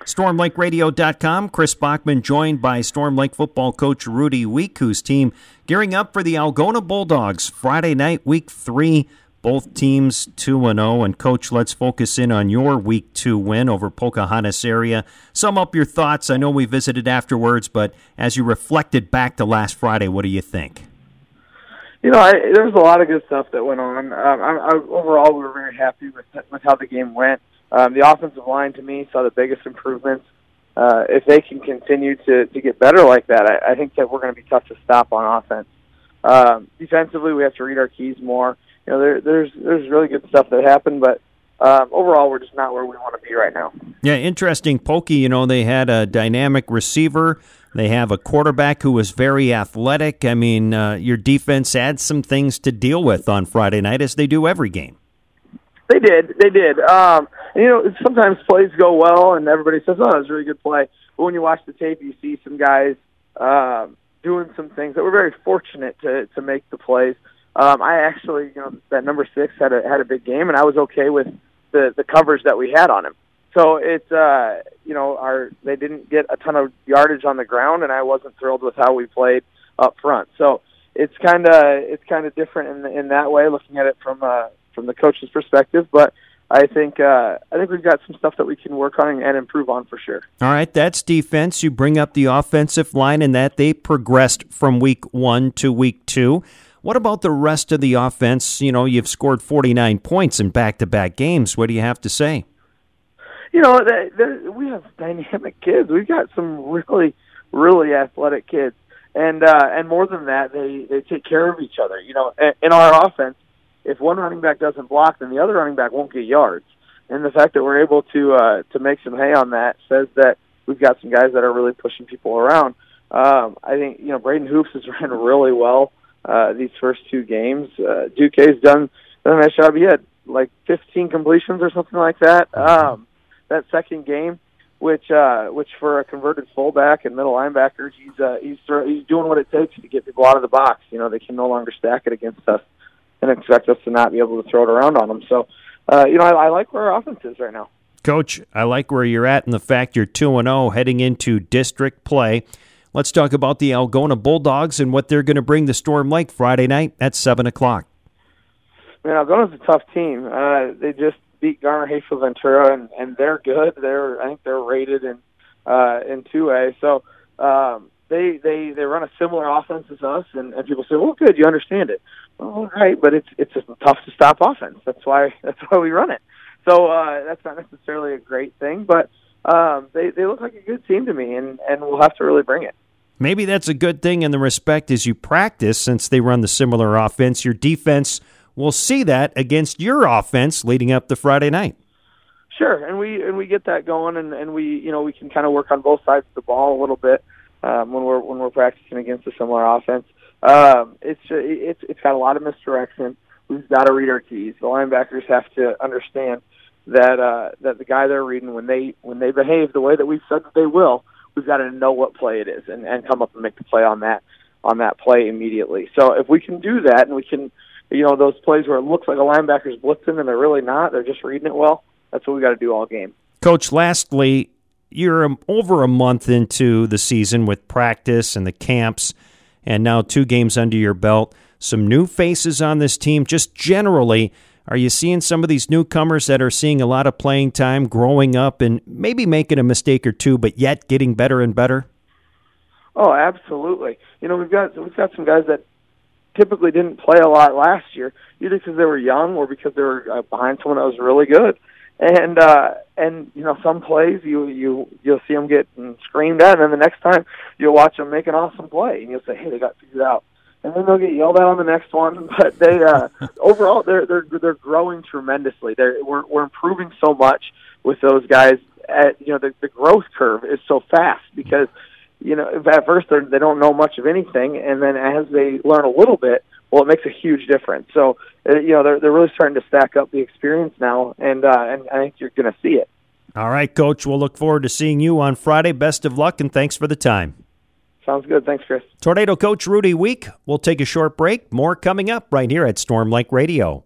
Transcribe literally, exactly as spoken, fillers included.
storm lake radio dot com. Chris Bachman joined by Storm Lake football coach Rudy Week, whose team gearing up for the Algona Bulldogs Friday night, week three. Both teams two and oh. And, Coach, let's focus in on your week two win over Pocahontas area. Sum up your thoughts. I know we visited afterwards, but as you reflected back to last Friday, what do you think? You know, I, there's a lot of good stuff that went on. Um, I, I, overall, we were very happy with, with how the game went. Um, the offensive line, to me, saw the biggest improvements. Uh, if they can continue to, to get better like that, I, I think that we're going to be tough to stop on offense. Um, defensively, we have to read our keys more. You know, there, there's there's really good stuff that happened, but um, overall, we're just not where we want to be right now. Yeah, interesting. Pokey, you know, they had a dynamic receiver. They have a quarterback who was very athletic. I mean, uh, your defense had some things to deal with on Friday night, as they do every game. They did. They did. Um, and, you know, sometimes plays go well, and everybody says, oh, that was a really good play. But when you watch the tape, you see some guys uh, doing some things that were very fortunate to, to make the plays. Um, I actually, you know, that number six had a had a big game, and I was okay with the, the coverage that we had on him. So it's, uh, you know, our they didn't get a ton of yardage on the ground, and I wasn't thrilled with how we played up front. So it's kind of it's kind of different in in that way, looking at it from uh, from the coach's perspective. But I think uh, I think we've got some stuff that we can work on and improve on for sure. All right, that's defense. You bring up the offensive line, and that they progressed from week one to week two. What about the rest of the offense? You know, you've scored forty-nine points in back-to-back games. What do you have to say? You know, they, they, we have dynamic kids. We've got some really, really athletic kids. And uh, and more than that, they, they take care of each other. You know, in our offense, if one running back doesn't block, then the other running back won't get yards. And the fact that we're able to uh, to make some hay on that says that we've got some guys that are really pushing people around. Um, I think, you know, Braden Hoops has ran really well uh, these first two games. Uh, Duque's done, done a nice job. He had like fifteen completions or something like that. Um, that second game, which uh, which for a converted fullback and middle linebacker, he's uh, he's he's doing what it takes to get people out of the box. You know, they can no longer stack it against us and expect us to not be able to throw it around on them. So, uh, you know, I, I like where our offense is right now. Coach, I like where you're at and the fact you're two and oh heading into district play. Let's talk about the Algona Bulldogs and what they're going to bring to Storm Lake Friday night at seven o'clock. Man, Algona's a tough team. Uh, they just beat Garner Hayfield Ventura, and, and they're good. They're I think they're rated in uh, in two A. So um, they they they run a similar offense as us, and, and people say, "Well, good, you understand it." Well, all right, but it's it's a tough to stop offense. That's why that's why we run it. So uh, that's not necessarily a great thing, but um, they they look like a good team to me, and, and we'll have to really bring it. Maybe that's a good thing in the respect as you practice, since they run the similar offense. Your defense will see that against your offense leading up to Friday night. Sure, and we and we get that going, and, and we you know we can kind of work on both sides of the ball a little bit um, when we're when we're practicing against a similar offense. Um, it's it's it's got a lot of misdirection. We've got to read our keys. The linebackers have to understand that uh, that the guy they're reading, when they when they behave the way that we've said that they will, we've got to know what play it is and, and come up and make the play on that on that play immediately. So if we can do that, and we can. You know, those plays where it looks like a linebacker's blitzing and they're really not. They're just reading it well. That's what we got to do all game. Coach, lastly, you're over a month into the season with practice and the camps, and now two games under your belt. Some new faces on this team. Just generally, are you seeing some of these newcomers that are seeing a lot of playing time, growing up, and maybe making a mistake or two, but yet getting better and better? Oh, absolutely. You know, we've got we've got some guys that typically didn't play a lot last year, either because they were young or because they were uh, behind someone that was really good. And uh, and you know, some plays you you you'll see them get screamed at, and then the next time you'll watch them make an awesome play, and you'll say, "Hey, they got figured out." And then they'll get yelled at on the next one. But they uh, overall they're they're they're growing tremendously. They're we're we're improving so much with those guys. At, you know, the the growth curve is so fast because. You know, at first they they don't know much of anything, and then as they learn a little bit, well, it makes a huge difference. So, uh, you know, they're they're really starting to stack up the experience now, and uh, and I think you're going to see it. All right, Coach. We'll look forward to seeing you on Friday. Best of luck, and thanks for the time. Sounds good. Thanks, Chris. Tornado coach Rudy Week. We'll take a short break. More coming up right here at Storm Lake Radio.